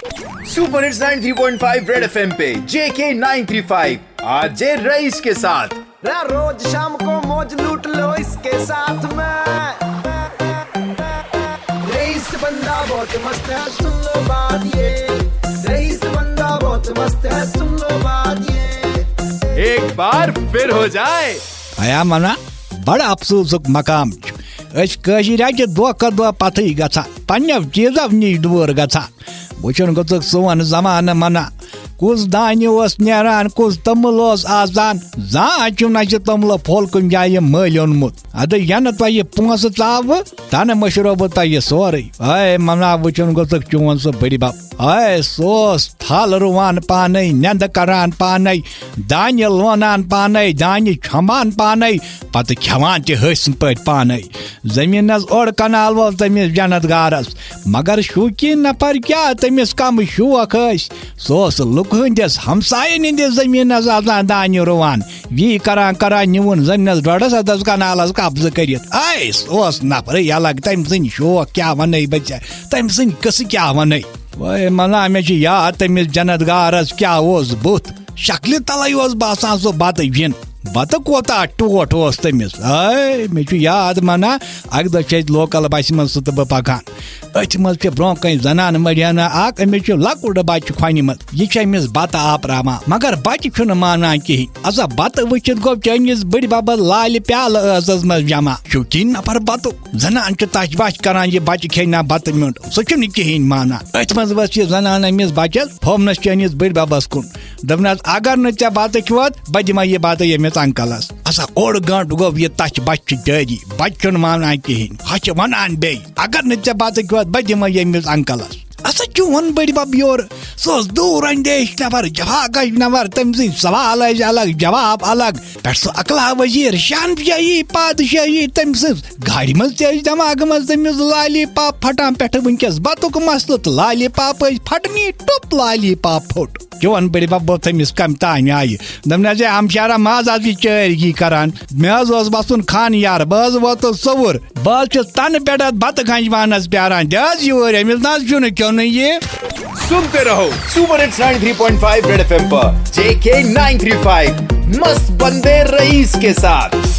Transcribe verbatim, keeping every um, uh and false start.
Super hits ninety three point five red FM पे JK nine three five आज जे rice के साथ। रोज शाम को मौज लूट लो इसके साथ में। रईस बंदा बहुत मस्त है, सुन लो बात ये। रईस बंदा बहुत मस्त है, सुन लो बात ये। एक बार फिर हो जाए आया मना बड़ा अफसोसुक मकाम कशीर दो दो पथई गा पन्ने चीजों नश दूर गा वुन गोक सोन जमान मना कुस दान नान कुस तमुल आसान जान तमुल फल कुन जाए मल ओनमुत अद यन तुह पोस चाव तन मशरो बह तुह सोरे अय मना वुन गोक चोन सह बड़ी बब अय सोस थल रुवान पाने नंद करान पाने दान लोनान पाने दान छमान पाने पत खेवान तहसन पे पाने जमीन ओड़ कनाल वोल तमिस जन्नत गारस मगर शौकीन नफर क्या तमिस कम शौक सोस लुक हंदिस हमसायन हंदिस जमीन आसान दान रुवान वी करान करान निवन जमीन डोडस हदस कनालस कब्ज करित अय सोस नफर अलग तम सन शौक क्या वन बच्चा तम सन कस क्या वन वह मना मे याद तमिस जन्नत गारस क्या बुत शक्ल तल बसान सो बत विन बत कोता टोट तमिस अय मे याद मना अक दह लोकल बस मज सह बह पकान अथ मज ब्रो कन जनान मरियाना अक अमिस लकुट बच्चे खोन मज यह अमिस बत आपरावान मगर बच्चे मानान कहें असा बत वुचित गो चनिस बड़ बबस लाल प्याल ٲسس मज जमा शौकीन नफर बत जनान तश बच करान यह बच्चे खेना बत म्यूट सह कहें मानान अथ मज वस जनान अमिस बचस फोमनस चनिस बड़ बबस कुन दपन अगर न ऐ बत खिवत बह दिमा यह बत यमिस अंकलस असा ओड़ गंट गो यह तच बच्चे जारी बच्चे मानान कहें हच वनान बे अगर न ऐ बत खिवत बह दिमा यमिस अंकलस असा चोन बड़ बब योर सह दूर अंदेश नफर जवाब नफर तम सद सवाल अलग जवाब अलग पे सह अकला वजीर शानशाही पादशाही तम सद गाड़ी मज दिमाग मज तमिस लाली पाप फटान पे वनकस बतुक मसल तो लाली पाप फटनी टुप लाली पाप फुट चोन बड़ बब तमिस कम तान आय दपन हमशारा मज आज चरगी करान मे बसन खान यार बह वोतुस सवुर बह तन पे बत गंज वानस प्यारान दस योर अमिस ना क्यों नहीं ये सुनते रहो super hits ninety three point five red FM पर जेके नाइन थ्री फाइव मस्त बंदे रईस के साथ।